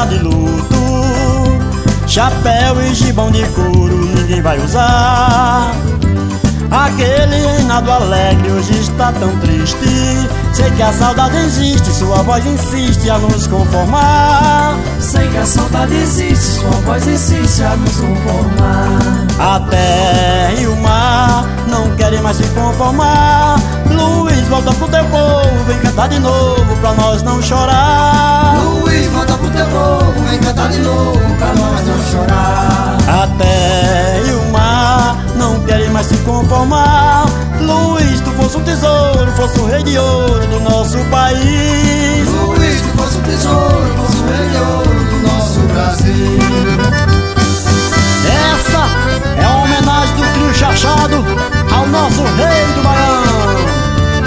está de luto. Chapéu e gibão de couro ninguém vai usar. Aquele reinado alegre hoje está tão triste. Sei que a saudade existe, sua voz insiste a nos conformar. Sei que a saudade existe, sua voz insiste a nos conformar. A terra e o mar não querem mais se conformar. Luiz, volta pro teu povo, vem cantar de novo pra nós não chorar. Luiz, volta pro teu povo, vem cantar de novo pra nós não chorar. A terra e o mar não querem mais se conformar. Luiz, tu fosse um tesouro, fosse o rei de ouro do nosso país. Luiz, tu fosse um tesouro, fosse o rei de ouro do nosso Brasil. Essa é a homenagem do trio Chachado ao nosso rei do Baião.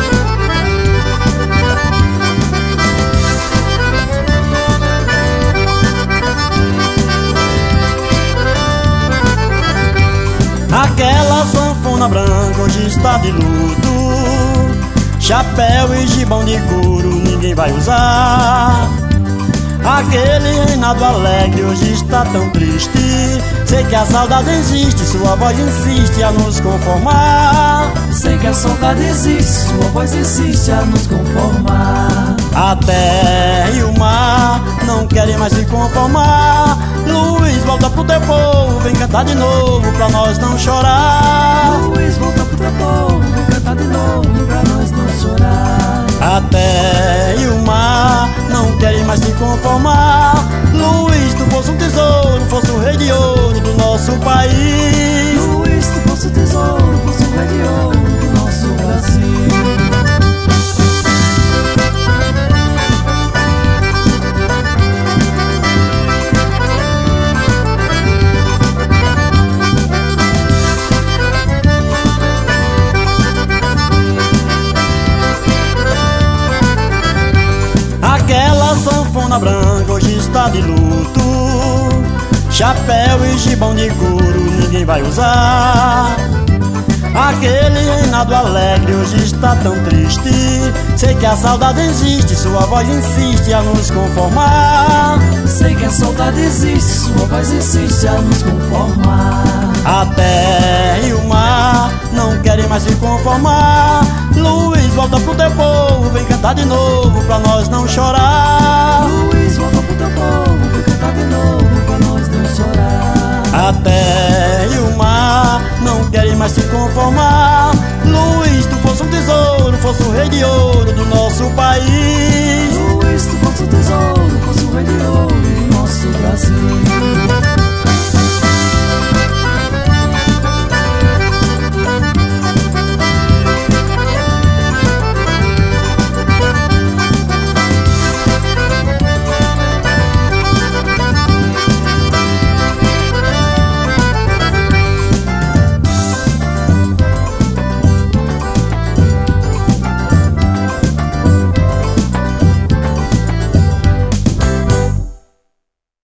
Aquela sanfona branca hoje está de luto. Chapéu e gibão de couro ninguém vai usar. Aquele reinado alegre hoje está tão triste. Sei que a saudade existe, sua voz insiste a nos conformar. Sei que a saudade existe, sua voz insiste a nos conformar. A terra e o mar não querem mais se conformar. Luiz, volta pro teu povo, vem cantar de novo pra nós não chorar. Luiz, volta pro teu povo, vem cantar de novo pra nós não chorar. A terra e o mar não querem mais se conformar. Luiz, tu fosse um tesouro, fosse o rei de ouro do nosso país. Luiz, tu fosse o tesouro, fosse o rei de ouro do nosso Brasil. Aquela sanfona branca hoje está de luto. Chapéu e gibão de couro ninguém vai usar. Aquele reinado alegre hoje está tão triste. Sei que a saudade existe, sua voz insiste a nos conformar. Sei que a saudade existe, sua voz insiste a nos conformar. A terra e o mar não querem mais se conformar. Luiz, volta pro teu povo, vem cantar de novo pra nós não chorar. Luiz, volta pro teu povo, vem cantar de novo pra nós não chorar. A terra e o mar não querem mais se conformar. Luiz, tu fosse um tesouro, fosse o rei de ouro do nosso país. Luiz, tu fosse um tesouro, fosse o rei de ouro do nosso Brasil.